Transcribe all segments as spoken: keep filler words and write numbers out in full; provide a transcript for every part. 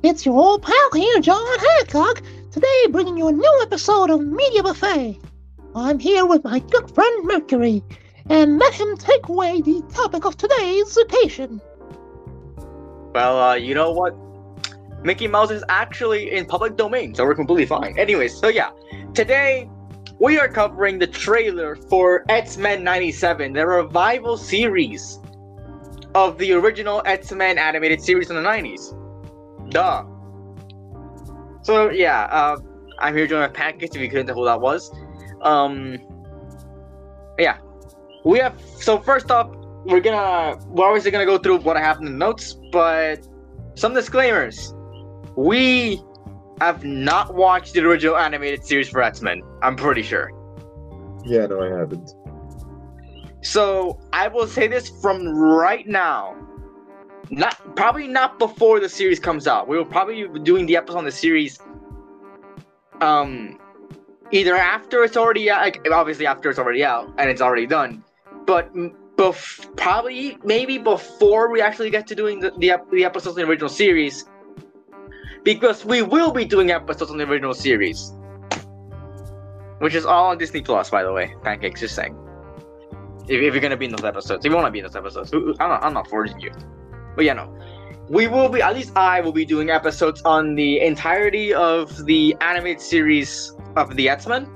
It's your old pal here, John Hancock, today bringing you a new episode of Media Buffet. I'm here with my good friend Mercury, and let him take away the topic of today's occasion. Well, uh, you know what? Mickey Mouse is actually in public domain, so we're completely fine. Anyways, so yeah, today we are covering the trailer for X-Men ninety-seven, the revival series of the original X-Men animated series in the nineties. Duh. So yeah, uh, I'm here doing a package if you couldn't tell who that was. Um, yeah, we have. So first up, we're gonna we're obviously gonna go through what I have in the notes, but some disclaimers. We have not watched the original animated series for X-Men. I'm pretty sure. Yeah, no, I haven't. So I will say this from right now. Not probably not before the series comes out. We will probably be doing the episode on the series. Um, either after it's already out, like obviously after it's already out and it's already done, but bef- probably maybe before we actually get to doing the the, the episodes in the original series, because we will be doing episodes on the original series, which is all on Disney Plus, by the way. Pancakes, just saying. If, if you're gonna be in those episodes, if you wanna be in those episodes, I'm not, I'm not forcing you. But yeah, no. We will be, at least I will be doing episodes on the entirety of the animated series of the X-Men.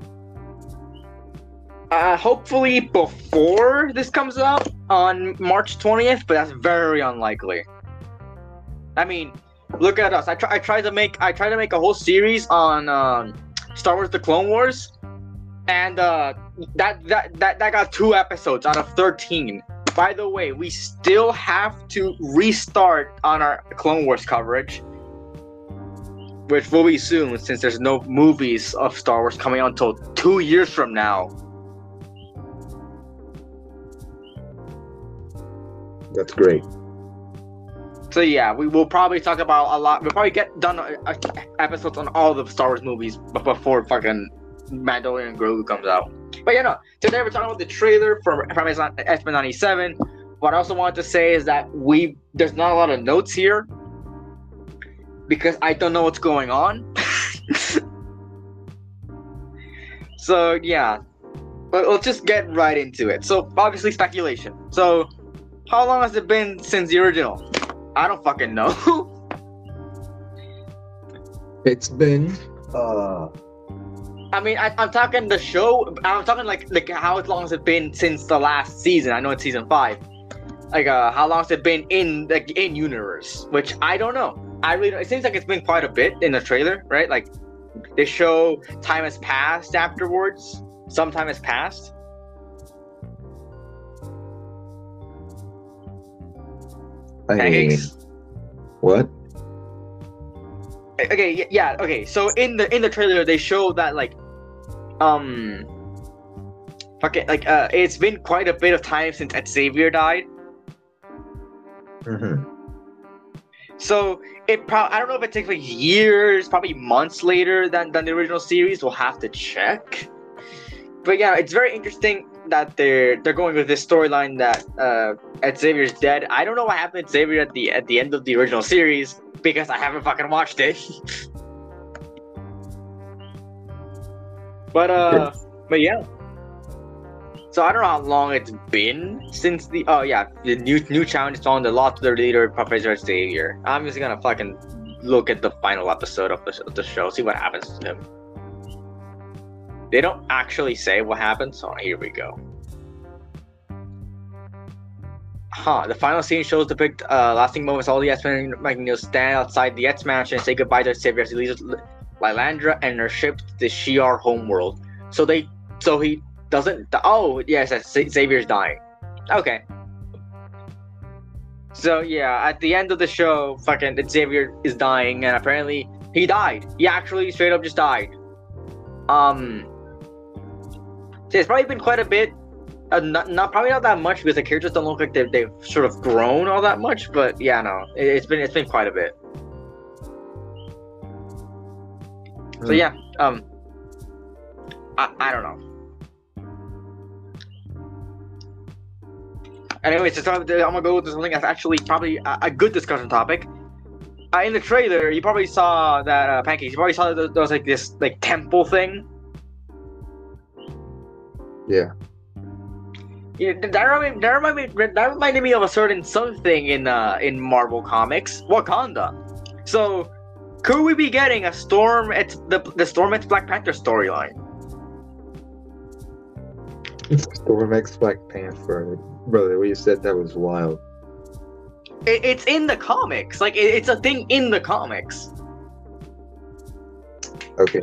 Uh, hopefully before this comes out on March twentieth, but that's very unlikely. I mean, look at us. I try. I tried to make. I tried to make a whole series on um, Star Wars: The Clone Wars, and uh, that that that that got two episodes out of thirteen. By the way, we still have to restart on our Clone Wars coverage, which will be soon since there's no movies of Star Wars coming out until two years from now. That's great. So yeah, we will probably talk about a lot. We'll probably get done uh, uh, episodes on all the Star Wars movies before fucking Mandalorian and Grogu comes out. But yeah, no. Today we're talking about the trailer from from X-Men ninety-seven. What I also wanted to say is that we there's not a lot of notes here because I don't know what's going on. So yeah, but let's just get right into it. So obviously speculation. So how long has it been since the original? I don't fucking know. It's been uh. I mean, I, I'm talking the show. I'm talking like like how long has it been since the last season? I know it's season five. Like, uh, how long has it been in like in universe? Which I don't know. I really. It seems like it's been quite a bit in the trailer, right? Like, they show time has passed afterwards. Some time has passed. I mean, Pancakes. what? Okay, yeah, okay. So in the in the trailer, they show that like, um, okay, like uh, it's been quite a bit of time since Xavier died. Mm-hmm. So it probably I don't know if it takes like years, probably months later than than the original series. We'll have to check. But yeah, it's very interesting that they're they're going with this storyline that uh, Xavier's dead. I don't know what happened to Xavier at the at the end of the original series, because I haven't fucking watched it. But uh but yeah. So I don't know how long it's been since the oh yeah, the new new challenge is on the Lost of the Leader, Professor Xavier. I'm just gonna fucking look at the final episode of the, of the show, see what happens to him. They don't actually say what happens, so here we go. Huh, the final scene shows depict uh, lasting moments. All the X-Men Magneto stand outside the X-Mansion and say goodbye to Xavier as he leaves Lilandra and her ship to the Shi'ar homeworld. So they, so he doesn't. Oh, yes, Xavier's dying. Okay. So yeah, at the end of the show, fucking Xavier is dying, and apparently he died. He actually straight up just died. Um, so it's probably been quite a bit. Uh, not, not probably not that much because the characters don't look like they've, they've sort of grown all that much, but yeah, no, it, it's been it's been quite a bit. Mm. So yeah, um, I I don't know. Anyways, to start, I'm gonna go with something that's actually probably a, a good discussion topic. uh, in the trailer, you probably saw that uh, Pancakes. You probably saw that there was like this like temple thing. Yeah. Yeah, that reminded, that reminded me that reminded me of a certain something in uh in Marvel Comics, Wakanda. So, could we be getting a Storm at the the Storm X Black Panther storyline? Storm X Black Panther, brother. What you said that was wild. It, it's in the comics, like it, it's a thing in the comics. Okay.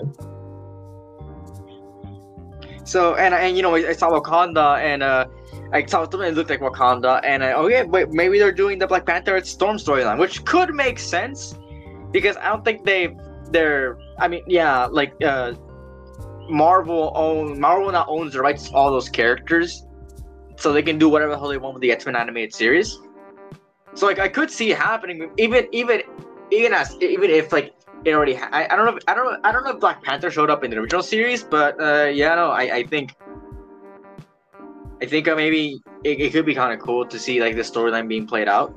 So and and you know I saw Wakanda and uh. I saw something that looked like Wakanda, and I, oh yeah, wait, maybe they're doing the Black Panther Storm storyline, which could make sense, because I don't think they've, they're, I mean, yeah, like, uh, Marvel own, Marvel now owns the rights to all those characters, so they can do whatever the hell they want with the X-Men animated series. So, like, I could see it happening, even, even, even as, even if, like, it already, ha- I, I don't know, if, I don't know, I don't know if Black Panther showed up in the original series, but, uh, yeah, no, I, I think, I think uh, maybe it, it could be kind of cool to see like the storyline being played out.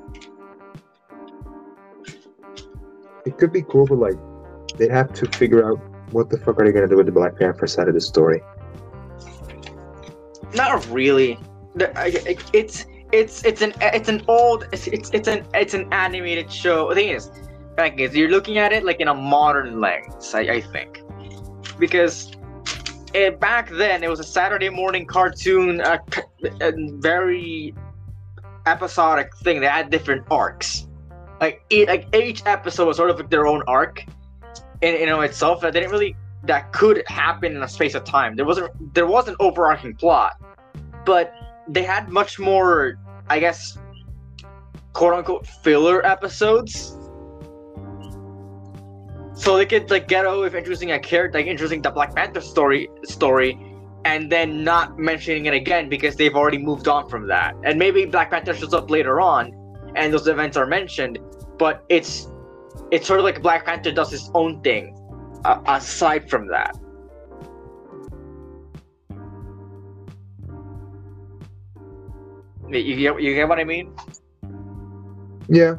It could be cool, but like they'd have to figure out what the fuck are they gonna do with the Black Panther side of the story. Not really. The, I, it's it's it's an it's an old it's it's, it's an it's an animated show. The thing is, like, is you're looking at it like in a modern lens. I, I think because. It, back then, it was a Saturday morning cartoon, uh, a very episodic thing. They had different arcs. Like, it, like each episode was sort of like their own arc, in you know itself. That didn't really that could happen in a space of time. There wasn't there was an overarching plot, but they had much more, I guess, quote unquote filler episodes. So they could like get away with introducing a character, like introducing the Black Panther story, story, and then not mentioning it again because they've already moved on from that. And maybe Black Panther shows up later on, and those events are mentioned, but it's it's sort of like Black Panther does his own thing, uh, aside from that. You get you get what I mean? Yeah.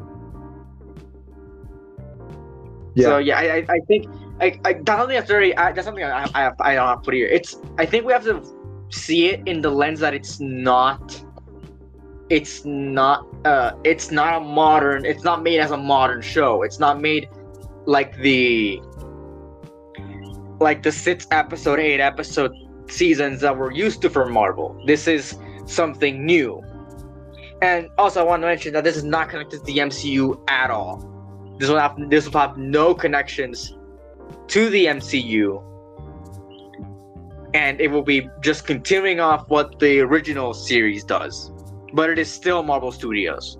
Yeah. So yeah, I I think I, I that's something that's very I, that's something I I have, I don't have to put here. It's I think we have to see it in the lens that it's not it's not uh it's not a modern it's not made as a modern show. It's not made like the like the six episode, eight episode seasons that we're used to from Marvel. This is something new. And also I want to mention that this is not connected to the M C U at all. This will have this will have no connections to the M C U, and it will be just continuing off what the original series does, but it is still Marvel Studios.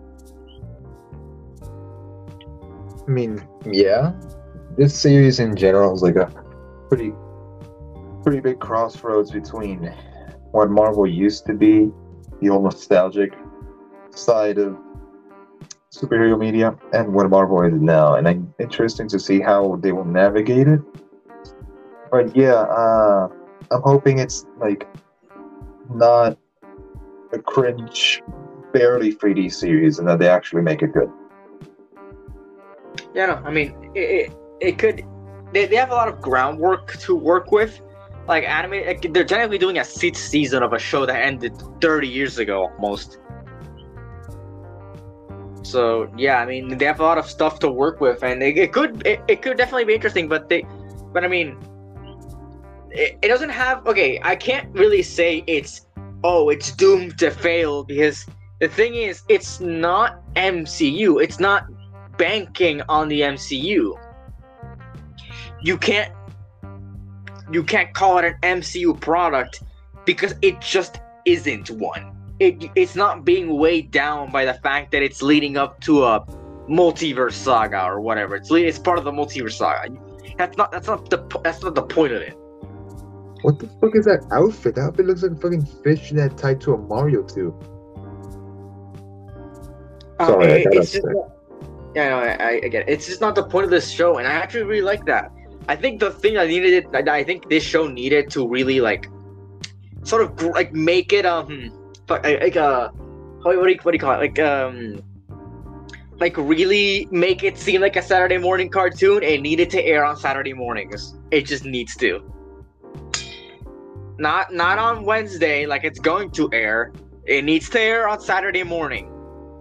I mean, yeah, this series in general is like a pretty, pretty big crossroads between what Marvel used to be, the old nostalgic side of superhero media, and what Marvel is now, and I'm interesting to see how they will navigate it. But yeah, uh, I'm hoping it's like not a cringe, barely three D series, and that they actually make it good. Yeah, no, I mean, it it, it could. They, they have a lot of groundwork to work with. Like anime, like, they're technically doing a sixth season of a show that ended thirty years ago, almost. So yeah, I mean they have a lot of stuff to work with, and it, it could it, it could definitely be interesting. But they, but I mean, it, it doesn't have. Okay, I can't really say it's oh it's doomed to fail, because the thing is it's not M C U. It's not banking on the M C U. You can't you can't call it an M C U product because it just isn't one. It, it's not being weighed down by the fact that it's leading up to a multiverse saga or whatever. It's it's part of the multiverse saga. That's not that's not the that's not the point of it. What the fuck is that outfit? That outfit looks like a fucking fish net tied to a Mario tube. Sorry, um, I it, got it's upset. just not, yeah, no, I, I get it. It's just not the point of this show, and I actually really like that. I think the thing I needed, it, I think this show needed to really like, sort of like make it um, like a, what do you what do you call it? Like um, like really make it seem like a Saturday morning cartoon, it needed to air on Saturday mornings. It just needs to. Not not on Wednesday like it's going to air. It needs to air on Saturday morning.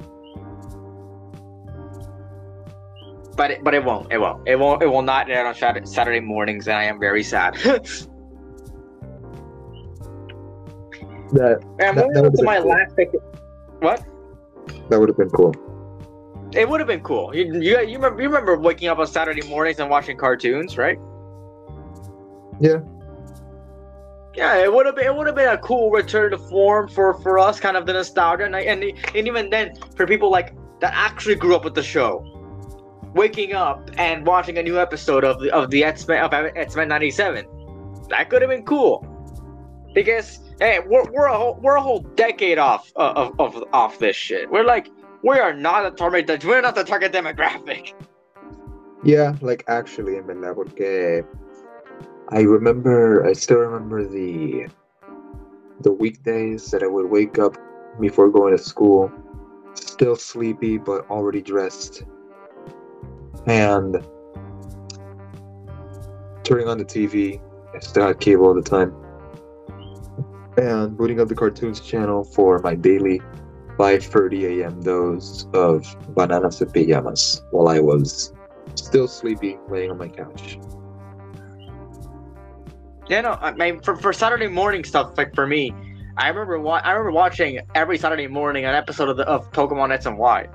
But it, but it won't. It won't. It won't. It will not air on Saturday mornings, and I am very sad. That, and that, moving that on to my cool. last pick. What? That would have been cool. It would have been cool. You, you you remember you remember waking up on Saturday mornings and watching cartoons, right? Yeah. Yeah, it would have been it would have been a cool return to form for, for us, kind of the nostalgia, and, and and even then for people like that actually grew up with the show, waking up and watching a new episode of the of the X-Men of X-Men ninety-seven, that could have been cool. Because hey, we're we're a whole, we're a whole decade off of, of off this shit. We're like we are not a target. We're not the target demographic. Yeah, like actually, en verdad, porque I remember, I still remember the the weekdays that I would wake up before going to school, still sleepy but already dressed, and turning on the T V. I still had cable at the time, and booting up the cartoons channel for my daily five thirty a.m. dose of Bananas and Pajamas while I was still sleepy laying on my couch. Yeah, no, I mean for, for Saturday morning stuff, like for me, I remember wa- I remember watching every Saturday morning an episode of the of Pokemon X and Y.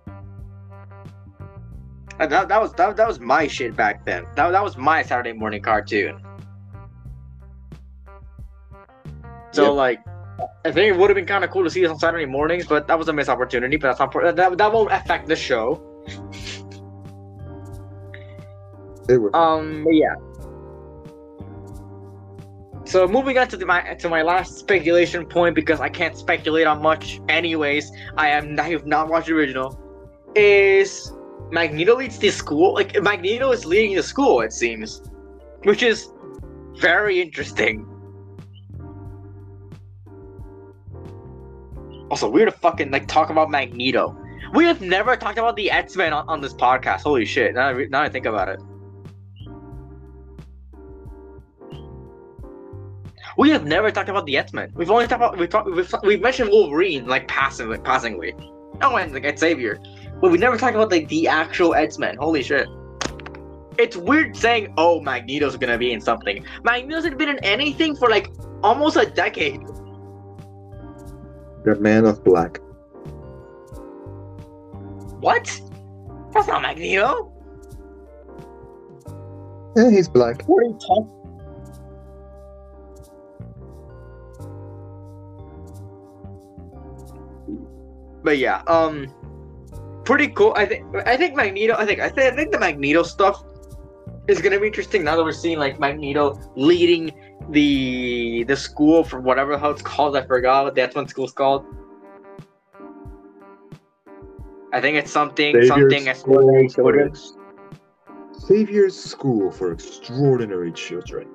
And that that was that, that was my shit back then. That that was my Saturday morning cartoon. So Yep. like, I think it would have been kind of cool to see us on Saturday mornings, but that was a missed opportunity. But that's not that that won't affect the show. It would. Um, but yeah. So moving on to the, my to my last speculation point, because I can't speculate on much anyways. I am I have not watched the original. Is Magneto leads the school? Like Magneto is leading the school, it seems, which is very interesting. Also, weird to fucking like talk about Magneto. We have never talked about the X-Men on, on this podcast. Holy shit! Now, I- now I think about it. We have never talked about the X-Men. We've only talked about we've talked we've, we've mentioned Wolverine like passively, passingly. Oh, and like Xavier, but we never talked about like the actual X-Men. Holy shit! It's weird saying, "Oh, Magneto's gonna be in something." Magneto hasn't been in anything for like almost a decade. The Man of Black. What? That's not Magneto. Yeah, he's black. What are you talking? But yeah, um, pretty cool. I think. I think Magneto. I think. I think. I think the Magneto stuff is gonna be interesting now that we're seeing like Magneto leading the the school for whatever the hell it's called. I forgot what the X-Men school's called. I think it's something something extraordinary children. Savior's School for Extraordinary Children.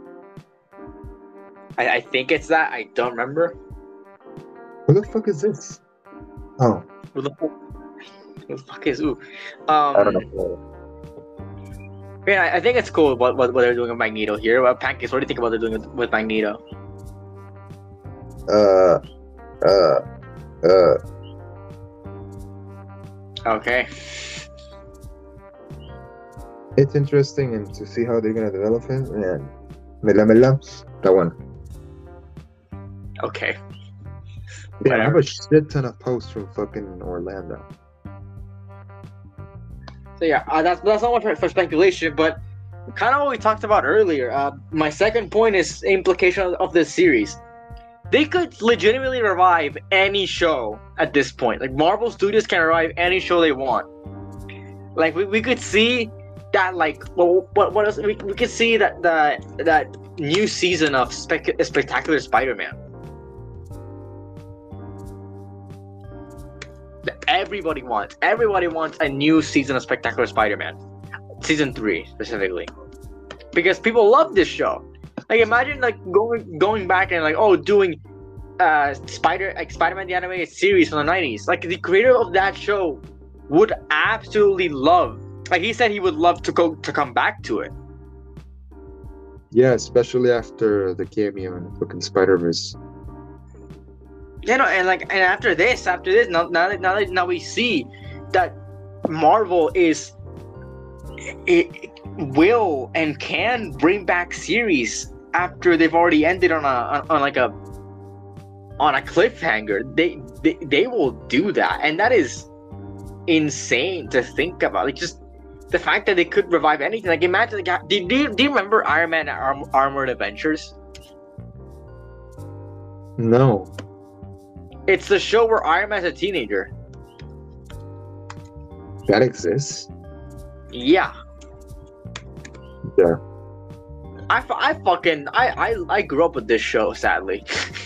I, I think it's that. I don't remember. What the fuck is this? Oh, Who the fuck? Who the fuck is who? Um, I don't know. Yeah, I, I think it's cool what, what what they're doing with Magneto here. Well, Pancakes, what do you think about what they're doing with, with Magneto? Uh, uh, uh. Okay. It's interesting and to see how they're gonna develop him. And Mela Mela, that one. Okay. Yeah, I have Whatever. a shit ton of posts from fucking Orlando. So yeah, uh, that's that's not much for, for speculation, but kind of what we talked about earlier. Uh, my second point is implication of, of this series. They could legitimately revive any show at this point. Like Marvel Studios can revive any show they want. Like we, we could see that like well, what what else we, we could see that the that new season of Spec- Spectacular Spider-Man. That everybody wants. Everybody wants a new season of Spectacular Spider-Man. Season three specifically. Because people love this show. Like imagine like going going back and like oh doing uh Spider like Spider-Man the animated series from the nineties. Like the creator of that show would absolutely love. Like he said, he would love to go to come back to it. Yeah, especially after the cameo in fucking Spider-Verse. You know, and like, and after this, after this, now, now, that, now, that, now we see that Marvel is it will and can bring back series after they've already ended on a on, on like a on a cliffhanger. They, they they will do that, and that is insane to think about. Like just the fact that they could revive anything. Like imagine, like, do, do, you, do you remember Iron Man Arm, Armored Adventures? No. It's the show where Iron Man's a teenager. That exists? Yeah. Yeah. I, I fucking I, I I grew up with this show, sadly.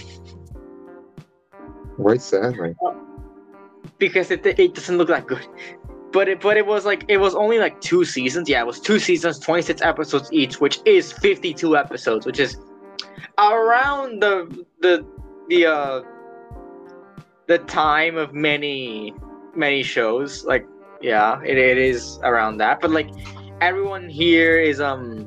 Why sadly? Because it it doesn't look that good. But it but it was like it was only like two seasons. Yeah, it was two seasons, twenty-six episodes each, which is fifty-two episodes, which is around the the the uh the time of many many shows. Like yeah, it, it is around that. But like everyone here is um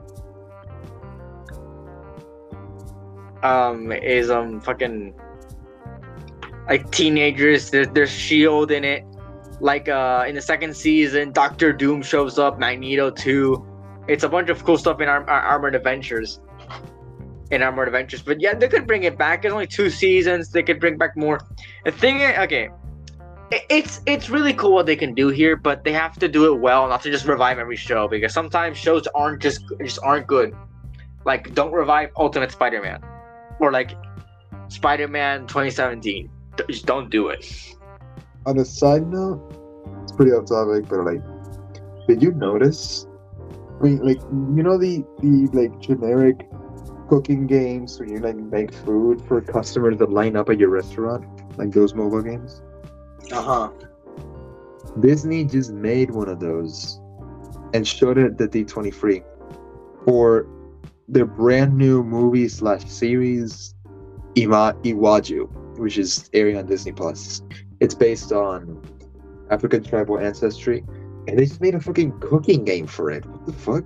um is um fucking like teenagers. There, there's Shield in it. Like uh in the second season, Doctor Doom shows up, Magneto too. It's a bunch of cool stuff in Ar- Ar- Armored Adventures. In Armored Adventures, but yeah, they could bring it back. It's only two seasons. They could bring back more. The thing is, okay, it, it's it's really cool what they can do here, but they have to do it well, not to just revive every show, because sometimes shows aren't just just aren't good. Like don't revive Ultimate Spider-Man, or like Spider-Man twenty seventeen. Just don't do it. On a side note, it's pretty off topic, but like, did you notice? I mean, like, you know the the like generic cooking games where you like make food for customers that line up at your restaurant, like those mobile games. Uh huh. Disney just made one of those and showed it at the D twenty-three for their brand new movie slash series, Ima Iwaju, which is airing on Disney Plus. It's based on African tribal ancestry, and they just made a fucking cooking game for it. What the fuck?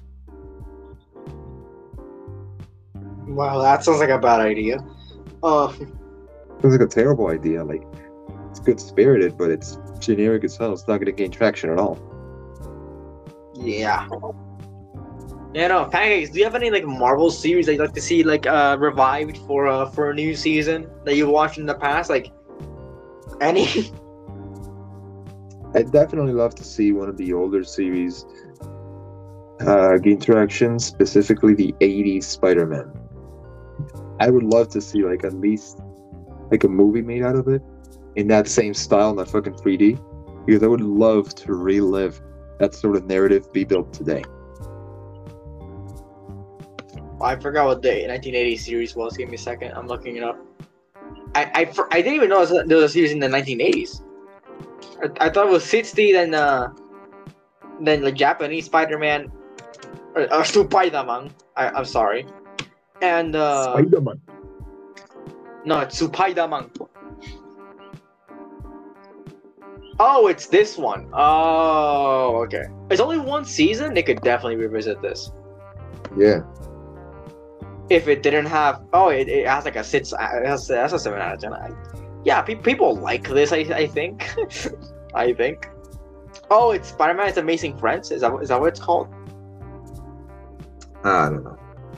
Wow, that sounds like a bad idea. Uh, It was like a terrible idea. Like, it's good spirited, but it's generic as hell. It's not gonna gain traction at all. yeah. Yeah, no, Pancakes, do you have any like Marvel series that you'd like to see like uh revived for uh for a new season that you watched in the past? Like any? I'd definitely love to see one of the older series uh, gain traction, specifically the eighties Spider-Man. I would love to see like at least like a movie made out of it in that same style, not fucking three D, because I would love to relive that sort of narrative be built today. I forgot what the nineteen eighty series was. Give me a second. I'm looking it up. I I, for, I didn't even know there was a series in the nineteen eighties. I, I thought it was sixty, then uh, then the Japanese Spider-Man, or, or Spider-Man. I I'm sorry, and uh, Spider-Man. no, it's Spider-Man. Oh, it's this one. Oh, okay. It's only one season. They could definitely revisit this. Yeah. If it didn't have, oh, it, it has like a six, it has, it has a seven out of ten. I, yeah, pe- people like this. I I think, I think. Oh, it's Spider-Man's Amazing Friends. Is that is that what it's called? I don't know.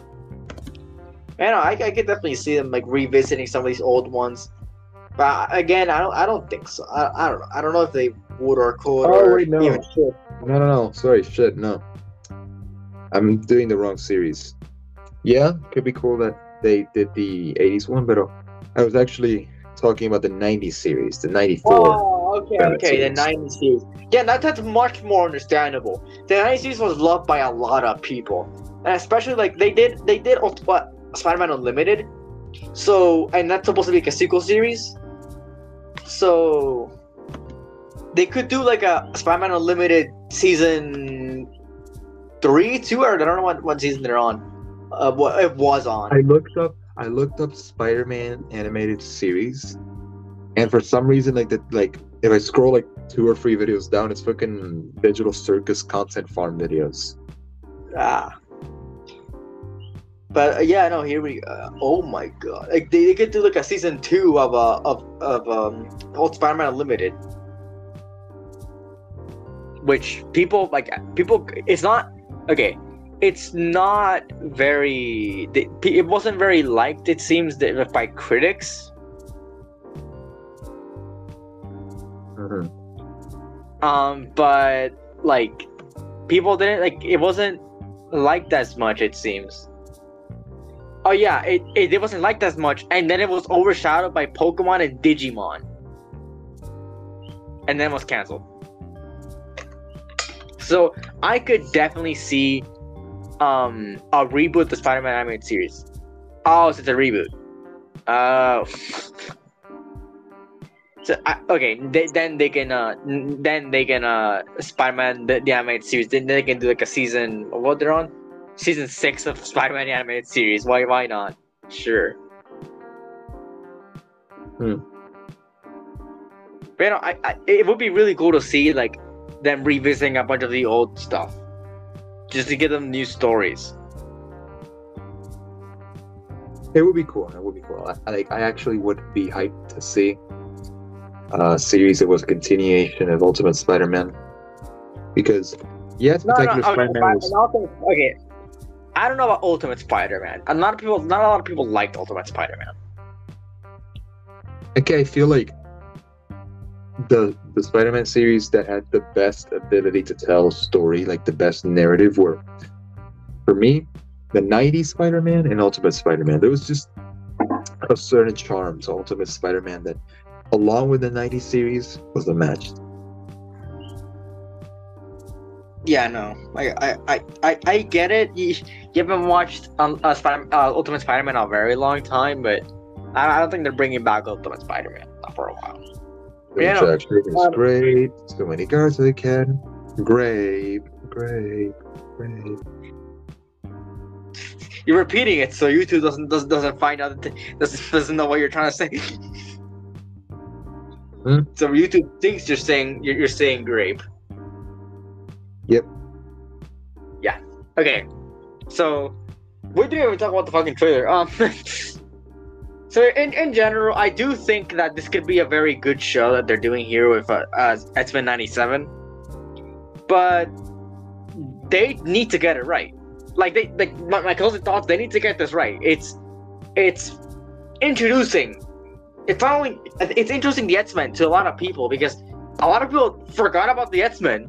I know. I, I could definitely see them like revisiting some of these old ones, but again, I don't I don't think so. I, I don't know. I don't know if they would or could. Oh, or wait, no. even should. No, no, no. Sorry, shit, no. I'm doing the wrong series. Yeah, could be cool that they did the eighties one, but uh, I was actually talking about the nineties series, the ninety-four. Oh, okay, Batman okay, series. the nineties series. Yeah, that, that's much more understandable. The nineties series was loved by a lot of people, and especially like they did, they did what Spider-Man Unlimited. So, and that's supposed to be like a sequel series. So, they could do like a Spider-Man Unlimited season three, two, or I don't know what, what season they're on. Uh, what it was on. I looked up I looked up Spider-Man animated series, and for some reason like the like if I scroll like two or three videos down, it's fucking Digital Circus Content Farm videos. Ah. But uh, yeah, no, here we. Uh, oh my god! Like they, they could do like a season two of uh of of um old Spider-Man Unlimited, which people like. People, it's not okay. It's not very. It wasn't very liked. It seems that by critics. Mm-hmm. Um, but like people didn't like. It wasn't liked as much. It seems. Oh yeah, it, it it wasn't liked as much, and then it was overshadowed by Pokemon and Digimon, and then was canceled. So I could definitely see um a reboot of the Spider-Man animated series. Oh, so it's a reboot. Uh, so I, okay, they, then they can uh then they can uh Spider-Man the, the animated series. Then they can do like a season. What they're on? Season six of Spider-Man animated series. Why? Why not? Sure. Hmm. But you know, I, I, it would be really cool to see like them revisiting a bunch of the old stuff, just to give them new stories. It would be cool. It would be cool. I, like I actually would be hyped to see a series that was a continuation of Ultimate Spider-Man, because yeah, No, no, Spectacular okay, Spider-Man was. and also, okay. I don't know about Ultimate Spider-Man. A lot of people, not a lot of people liked Ultimate Spider-Man. Okay, I feel like the the Spider-Man series that had the best ability to tell a story, like the best narrative, were for me the nineties Spider-Man and Ultimate Spider-Man. There was just a certain charm to Ultimate Spider-Man that, along with the nineties series, was unmatched. Yeah, no, I, I, I, I get it. You, you haven't watched um, uh, Spider, uh, Ultimate Spider-Man in a very long time, but I, I don't think they're bringing back Ultimate Spider-Man not for a while. The Yeah, no, attraction is um, great. So many guards they can. Great, great, great. You're repeating it, so YouTube doesn't doesn't, doesn't find out that doesn't doesn't know what you're trying to say. Hmm? So YouTube thinks you're saying you're, you're saying grape. Yep. Yeah. Okay. So we didn't even talk about the fucking trailer. Um. So in in general, I do think that this could be a very good show that they're doing here with uh, uh, X-Men ninety-seven, but they need to get it right. Like they like my, my closing thoughts. They need to get this right. It's it's introducing. It's not only it's introducing the X-Men to a lot of people because a lot of people forgot about the X-Men.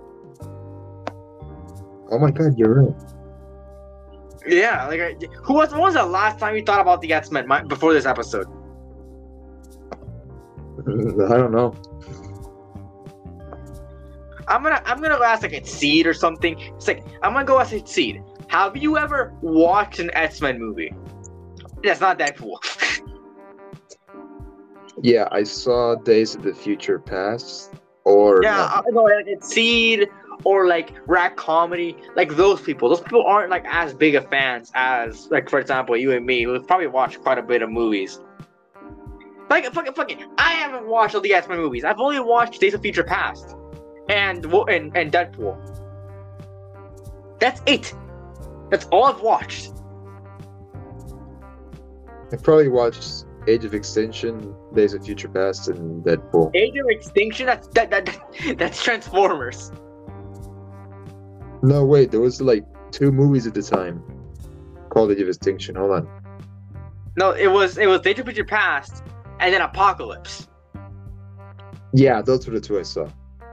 Oh my god, you're right. Yeah, like I- who was when was the last time you thought about the X-Men my, before this episode? I don't know. I'm gonna I'm gonna go ask like a Seed or something. It's like I'm gonna go ask a Seed. Have you ever watched an X-Men movie? That's not Deadpool. Yeah, I saw Days of the Future Past, or Yeah, I know like it's Seed or like Rat Comedy, like those people. Those people aren't like as big of fans as like for example you and me. We've probably watched quite a bit of movies. Like fucking fucking, I haven't watched all the X-Men movies. I've only watched Days of Future Past and and and Deadpool. That's it. That's all I've watched. I probably watched Age of Extinction, Days of Future Past, and Deadpool. Age of Extinction. That's that, that, that that's Transformers. No, wait, there was like two movies at the time called Age of Extinction. Hold on. No, it was it was Days of Future Past and then Apocalypse. Yeah, those were the two I saw.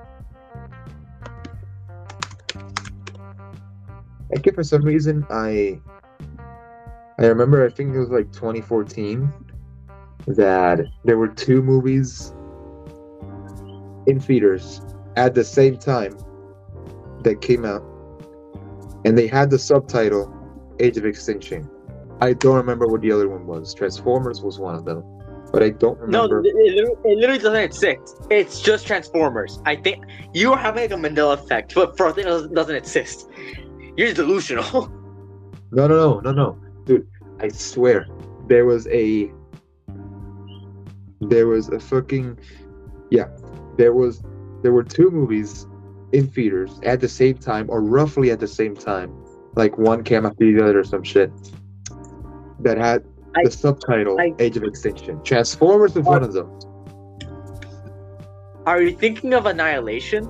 Like, for some reason, I I remember, I think it was like twenty fourteen, that there were two movies in theaters at the same time that came out, and they had the subtitle Age of Extinction. I don't remember what the other one was. Transformers was one of them, but I don't No, remember. it, it, it literally doesn't exist. It's just Transformers. I think you are having like a Mandela effect, but for a thing that doesn't, doesn't exist. You're delusional. No, no, no, no, no, dude! I swear, there was a, there was a fucking, yeah, there was there were two movies in theaters at the same time, or roughly at the same time, like one came after the other or some shit, that had I- the subtitle I- Age of Extinction. Transformers was Uh, one of them. Are you thinking of Annihilation?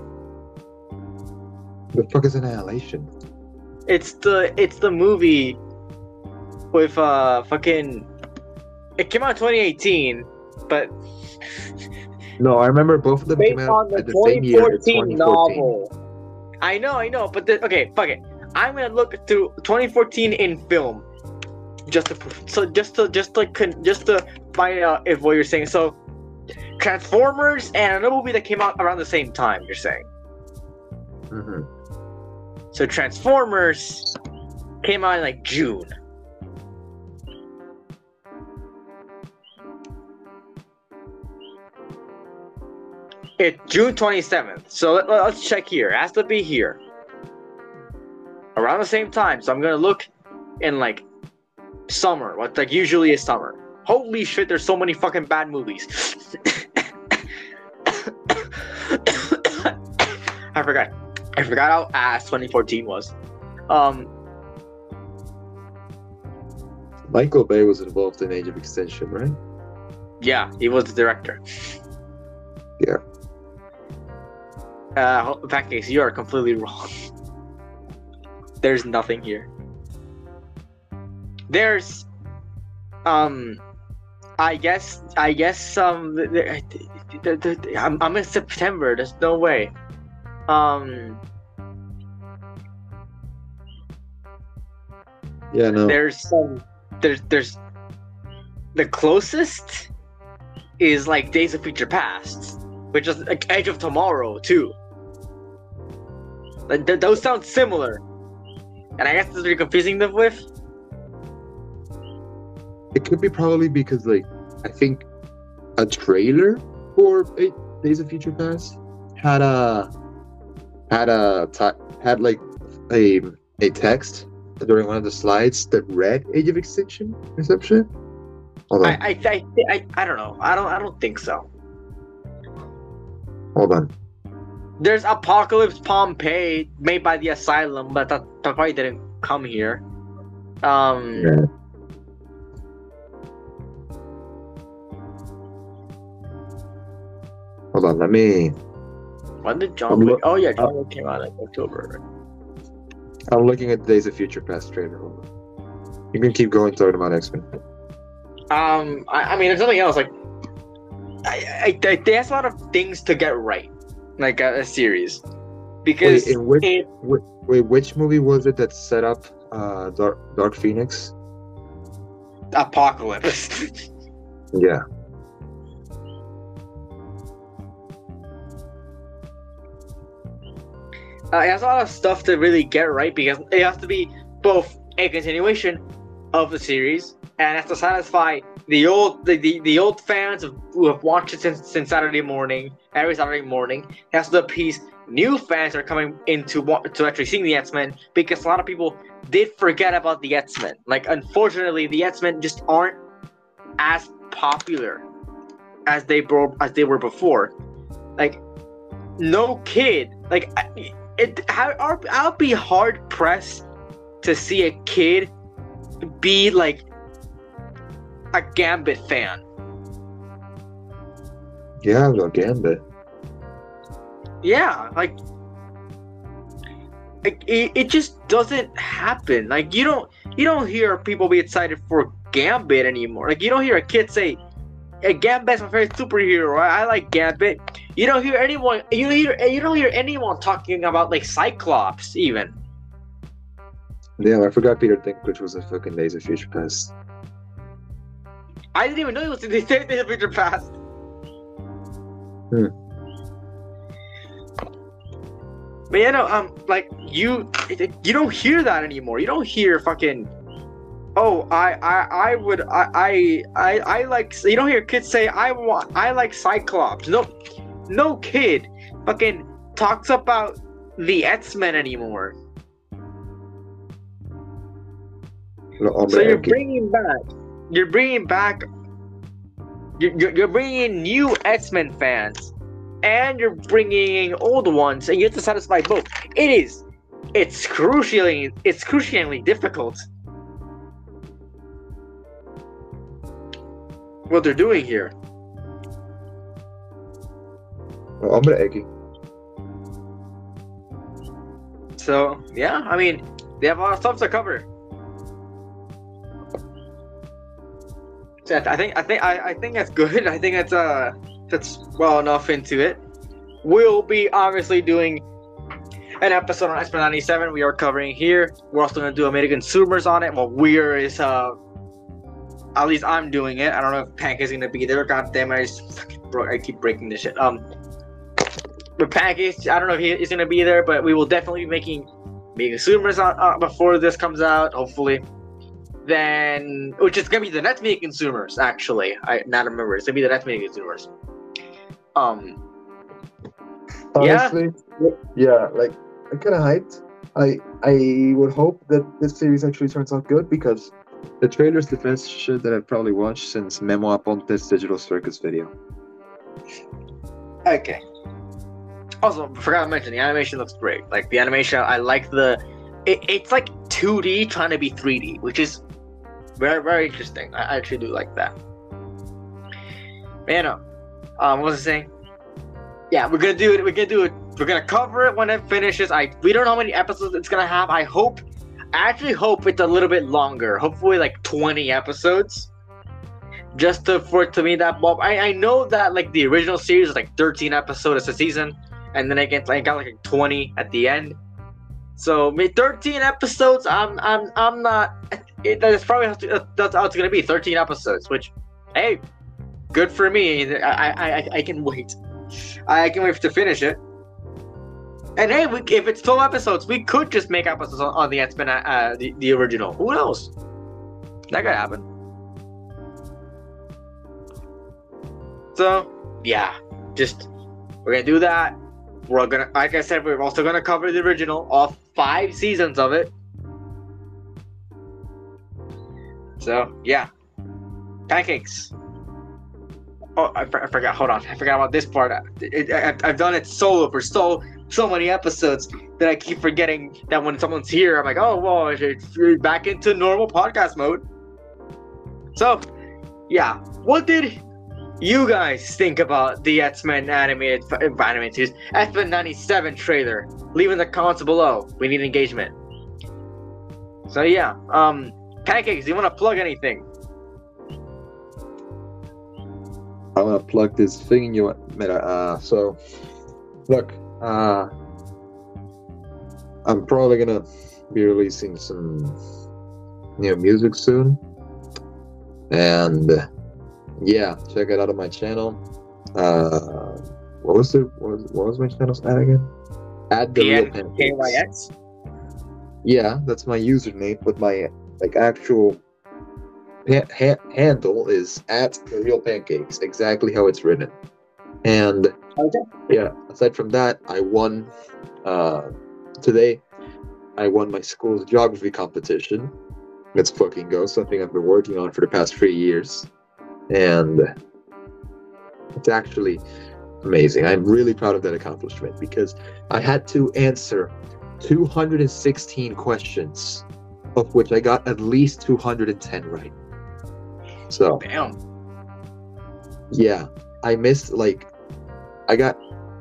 The fuck is Annihilation? It's the it's the movie with uh fucking. It came out in twenty eighteen, but No, I remember both of them came based out on the at the same year, in twenty fourteen twenty fourteen. novel. I know, I know, but the, okay, fuck it. I'm gonna look through twenty fourteen in film, just to prove- so just to just to con- just to find out if what you're saying. So, Transformers and another movie that came out around the same time. You're saying. Mm-hmm. So Transformers came out in like June. It's June twenty-seventh. So let, let's check here. It has to be here. Around the same time. So I'm going to look in like summer. What like usually is summer. Holy shit, there's so many fucking bad movies. I forgot. I forgot how ass twenty fourteen was. Um, Michael Bay was involved in Age of Extinction, right? yeah, he was the director. Yeah. Uh, in that case, you are completely wrong. There's nothing here. There's, um, I guess, I guess, um, there, there, there, I'm, I'm in September. There's no way. Um, Yeah, no. there's some, there's, there's, the closest is like Days of Future Past, which is like Edge of Tomorrow too. Like, th- those sound similar, and I guess that's what you're confusing them with. It could be probably because, like, I think a trailer for Eight Days of Future Past had a had a ti- had like a a text during one of the slides that read Age of Extinction or some shit. Hold on, I, I, I, I, I don't know. I don't, I don't think so. hold on. There's Apocalypse Pompeii made by the Asylum, but that, that probably didn't come here. Um, Yeah. Hold on, let me. when did John I'm Wick? look- Oh yeah, John Wick came out in October. I'm looking at Days of Future Past trailer. Hold on. You can keep going talking about X-Men. Um, I, I mean, there's something else. Like, I, I, I, there's a lot of things to get right, like a, a series, because Wait, in which, it, wait, wait, which movie was it that set up uh, Dark, Dark Phoenix? Apocalypse. Yeah. Uh, it has a lot of stuff to really get right because it has to be both a continuation of the series and has to satisfy the old the, the, the old fans of, who have watched it since, since Saturday morning, every Saturday morning. It has to appease new fans that are coming into wa- to actually seeing the X-Men because a lot of people did forget about the X-Men. Like, unfortunately, the X-Men just aren't as popular as they were as they were before. Like, no kid like. I, It, I, I'll be hard pressed to see a kid be like a Gambit fan. Yeah, the Gambit. Yeah, like, like it, it just doesn't happen. Like, you don't you don't hear people be excited for Gambit anymore. Like, you don't hear a kid say, hey, Gambit's my favorite superhero. I, I like Gambit. You don't hear anyone. You don't hear. You don't hear anyone talking about like Cyclops even. Damn, I forgot Peter Dinklage was in fucking Days of Future Past. I didn't even know he was in the same Days of Future Past. Hmm. But you know, um, like you, you don't hear that anymore. You don't hear fucking. Oh, I, I, I would, I, I, I, I like. You don't hear kids say, I want, I like Cyclops. No, no kid, fucking talks about the X-Men anymore. No, So you're Hombre, bringing back, you're bringing back, you're, you're, you're bringing in new X-Men fans and you're bringing in old ones, and you have to satisfy both. It is, it's crucially, it's crucially difficult. What they're doing here. Well, I'm gonna eggy. So yeah, I mean, they have a lot of stuff to cover. So I think I think I, I think that's good. I think that's uh that's well enough into it. We'll be obviously doing an episode on X Men ninety-seven. We are covering here. We're also gonna do a Consumers on it. Well, we're is uh at least I'm doing it. I don't know if Pancake's gonna be there. God damn it, I just fucking broke. I keep breaking this shit. Um, but Pancake, I don't know if he is gonna be there, but we will definitely be making Consumers on uh, before this comes out. Hopefully. Then, which is gonna be the next Media Consumers, actually. I not remember. It's gonna be the next Media Consumers. Um. Honestly, yeah, yeah like I'm kind of hyped. I I would hope that this series actually turns out good because the trailer's the best shit that I've probably watched since Memo Aponte's Digital Circus video. Okay. Also, I forgot to mention the animation looks great. Like the animation, I like the. It, it's like two D trying to be three D, which is very very interesting. I actually do like that. Man, um, what was I saying? Yeah, we're gonna do it. We're gonna do it. We're gonna cover it when it finishes. I we don't know how many episodes it's gonna have. I hope, I actually hope it's a little bit longer. Hopefully, like twenty episodes, just to for it to be that bulk. I I know that like the original series is like thirteen episodes a season, and then I get I got like twenty at the end. So thirteen episodes. I'm I'm I'm not. It, that's probably how to, that's how it's gonna be. thirteen episodes, which, hey, good for me. I I I, I can wait. I can wait to finish it. And hey, we, if it's twelve episodes, we could just make episodes on, on the X Men, uh, the, the original. Who knows? That could happen. So, yeah. Just, we're gonna do that. We're gonna, like I said, we're also gonna cover the original, all five seasons of it. So, yeah. Pancakes. Oh, I, I forgot. Hold on. I forgot about this part. It, it, I, I've done it solo for so so many episodes that I keep forgetting that when someone's here, I'm like, oh, well, it's back into normal podcast mode. So, yeah. What did you guys think about the X Men animated animated series, X Men ninety-seven trailer? Leave in the comments below. We need engagement. So yeah. Um, Pancakes, do you want to plug anything? I'm gonna plug this thing in your meta. Uh, so, look, uh, I'm probably gonna be releasing some new music soon, and yeah, check it out on my channel. Uh, what was the what was, what was my channel's ad again? At the Real Pancakes. Yeah, that's my username, but my like actual Ha- ha- handle is at the Real Pancakes, exactly how it's written. And okay. Yeah, aside from that, I won uh, today. I won my school's geography competition. Let's fucking go! Something I've been working on for the past three years, and it's actually amazing. I'm really proud of that accomplishment because I had to answer two hundred sixteen questions, of which I got at least two hundred ten right. So, damn. Yeah, I missed like, I got,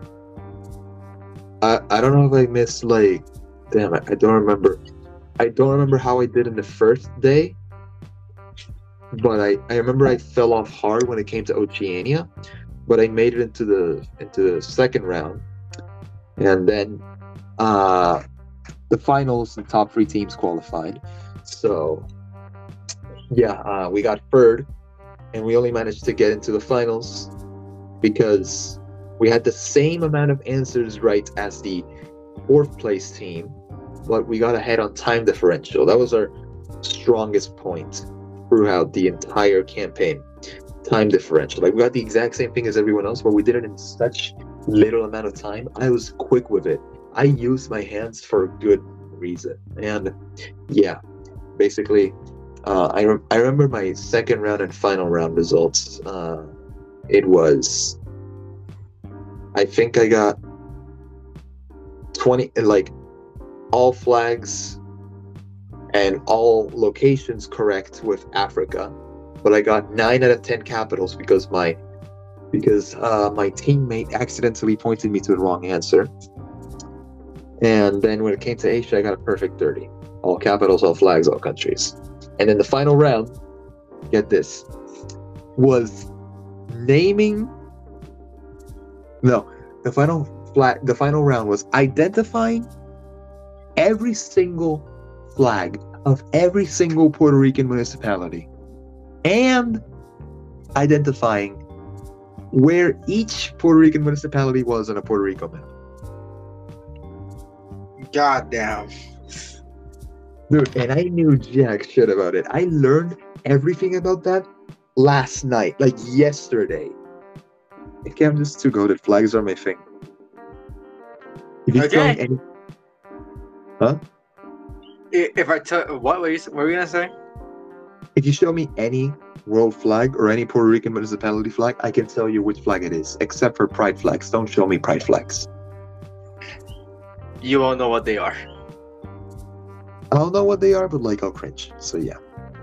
I I don't know if I missed like, damn it, I don't remember. I don't remember how I did in the first day, but I, I remember I fell off hard when it came to Oceania, but I made it into the into the second round, and then uh, the finals, the top three teams qualified. So. Yeah, uh, we got third, and we only managed to get into the finals because we had the same amount of answers right as the fourth place team, but we got ahead on time differential. That was our strongest point throughout the entire campaign. Time differential. Like, we got the exact same thing as everyone else, but we did it in such little amount of time. I was quick with it. I used my hands for a good reason. And yeah, basically... Uh, I, re- I remember my second round and final round results. Uh, it was I think I got twenty, like all flags and all locations correct with Africa, but I got nine out of ten capitals because my because uh, my teammate accidentally pointed me to the wrong answer. And then when it came to Asia, I got a perfect thirty. All capitals, all flags, all countries. And then the final round, get this, was naming. No, the final flag. The final round was identifying every single flag of every single Puerto Rican municipality, and identifying where each Puerto Rican municipality was on a Puerto Rico map. God damn. Dude, and I knew jack shit about it. I learned everything about that last night, like yesterday. Okay, I'm just too goated. Flags are my thing. If you Okay. tell me any... Huh? I- If I tell what were you what were you gonna say? If you show me any world flag or any Puerto Rican municipality flag, I can tell you which flag it is, except for pride flags. Don't show me pride flags. You won't know what they are. I don't know what they are, but like I'll cringe. So yeah.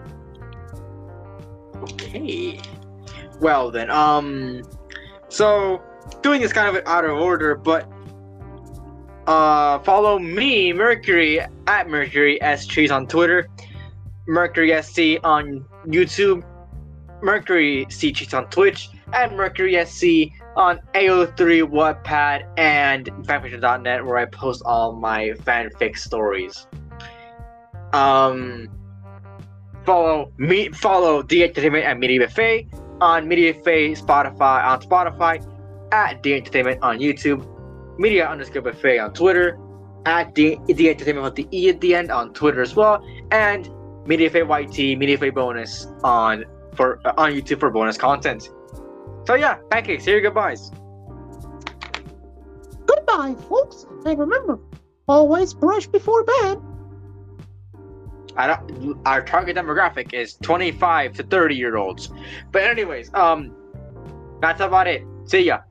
Okay. Well then, um, so doing this kind of out of order, but uh, follow me, Mercury at Mercury S Trees on Twitter, Mercury S C on YouTube, Mercury C Cheats on Twitch, and Mercury S C on A O three Wattpad and fanfiction dot net, where I post all my fanfic stories. Um, follow me, follow D Entertainment at Media Buffet on Media Buffet Spotify on Spotify, at D Entertainment on YouTube, Media underscore Buffet on Twitter, at D, D Entertainment with the E at the end on Twitter as well, and Media Buffet Y T, Media Buffet bonus on for uh, on YouTube for bonus content. So yeah, pancakes, say your goodbyes. Goodbye, folks, and remember, always brush before bed. I don't, our target demographic is twenty-five to thirty year olds. But anyways, um, that's about it. See ya.